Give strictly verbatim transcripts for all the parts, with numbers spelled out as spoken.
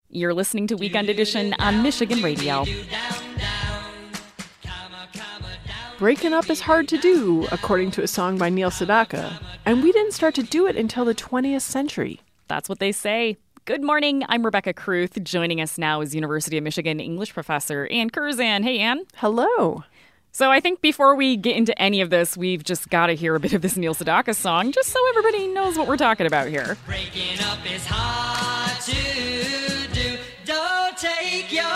You're listening to Weekend Edition on Michigan Radio. Breaking up is hard to do, according to a song by Neil Sedaka. And we didn't start to do it until the twentieth century. That's what they say. Good morning. I'm Rebecca Kruth. Joining us now is University of Michigan English professor Ann Curzan. Hey, Ann. Hello. So I think before we get into any of this, we've just got to hear a bit of this Neil Sedaka song, just so everybody knows what we're talking about here. Breaking up is hard to do. Don't take your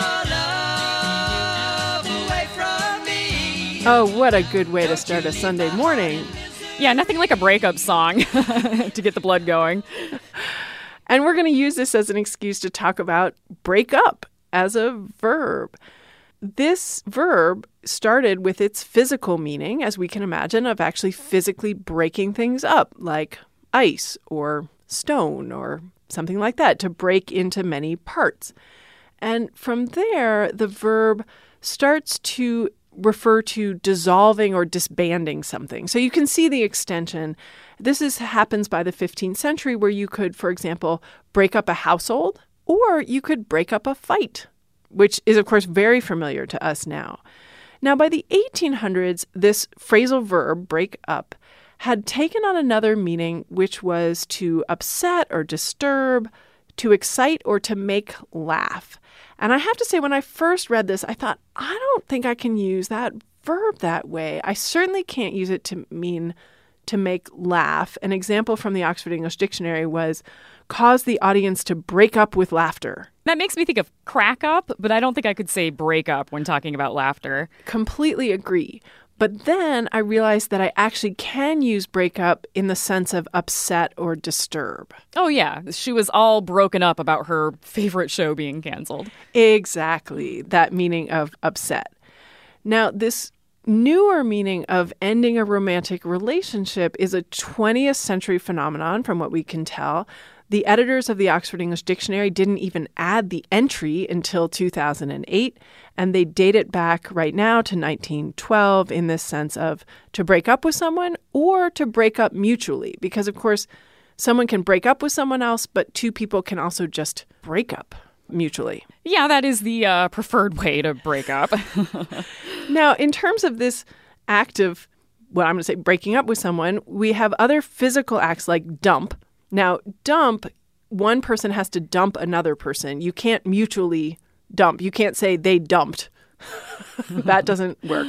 love away from me. Oh, what a good way to start a Sunday morning. Yeah, nothing like a breakup song to get the blood going. And we're going to use this as an excuse to talk about break up as a verb. This verb started with its physical meaning, as we can imagine, of actually physically breaking things up, like ice or stone or something like that, to break into many parts. And from there, the verb starts to refer to dissolving or disbanding something. So you can see the extension. This is happens by the fifteenth century, where you could, for example, break up a household, or you could break up a fight, which is, of course, very familiar to us now. Now, by the eighteen hundreds, this phrasal verb, break up, had taken on another meaning, which was to upset or disturb, to excite or to make laugh. And I have to say, when I first read this, I thought, I don't think I can use that verb that way. I certainly can't use it to mean to make laugh. An example from the Oxford English Dictionary was cause the audience to break up with laughter. That makes me think of crack up, but I don't think I could say break up when talking about laughter. Completely agree. But then I realized that I actually can use break up in the sense of upset or disturb. Oh, yeah. She was all broken up about her favorite show being canceled. Exactly. That meaning of upset. Now, this newer meaning of ending a romantic relationship is a twentieth century phenomenon, from what we can tell. The editors of the Oxford English Dictionary didn't even add the entry until two thousand eight, and they date it back right now to nineteen twelve in this sense of to break up with someone or to break up mutually. Because, of course, someone can break up with someone else, but two people can also just break up mutually. Yeah, that is the uh, preferred way to break up. Now, in terms of this act of, what I'm going to say, breaking up with someone, we have other physical acts like dump. Now, dump, one person has to dump another person. You can't mutually dump. You can't say they dumped. That doesn't work.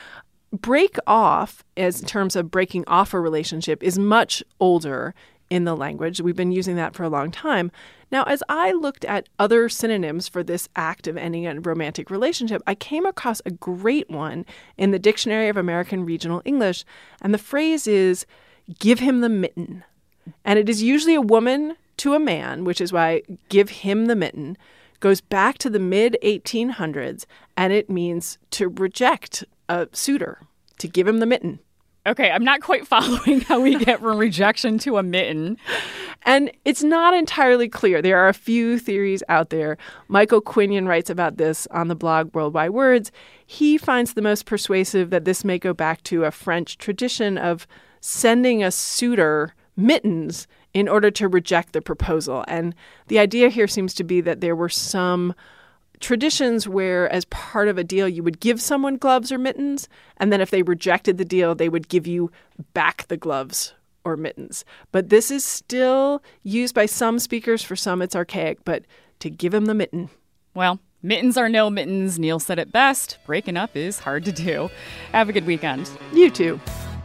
Break off, as in terms of breaking off a relationship, is much older in the language. We've been using that for a long time. Now, as I looked at other synonyms for this act of ending a romantic relationship, I came across a great one in the Dictionary of American Regional English, and the phrase is, give him the mitten. And it is usually a woman to a man, which is why give him the mitten goes back to the mid eighteen hundreds, and it means to reject a suitor, to give him the mitten. Okay, I'm not quite following how we get from rejection to a mitten. And it's not entirely clear. There are a few theories out there. Michael Quinion writes about this on the blog Worldwide Words. He finds the most persuasive that this may go back to a French tradition of sending a suitor mittens in order to reject the proposal. And the idea here seems to be that there were some traditions where, as part of a deal, you would give someone gloves or mittens, and then if they rejected the deal, they would give you back the gloves or mittens. But this is still used by some speakers. For some, it's archaic, but to give him the mitten. Well, mittens are no mittens. Neil said it best. Breaking up is hard to do. Have a good weekend. You too.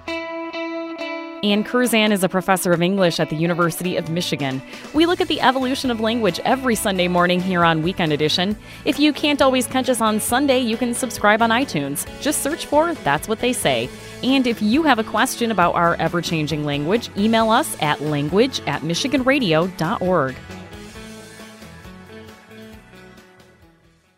Ann Curzan is a professor of English at the University of Michigan. We look at the evolution of language every Sunday morning here on Weekend Edition. If you can't always catch us on Sunday, you can subscribe on iTunes. Just search for That's What They Say. And if you have a question about our ever-changing language, email us at language at michigan radio dot org.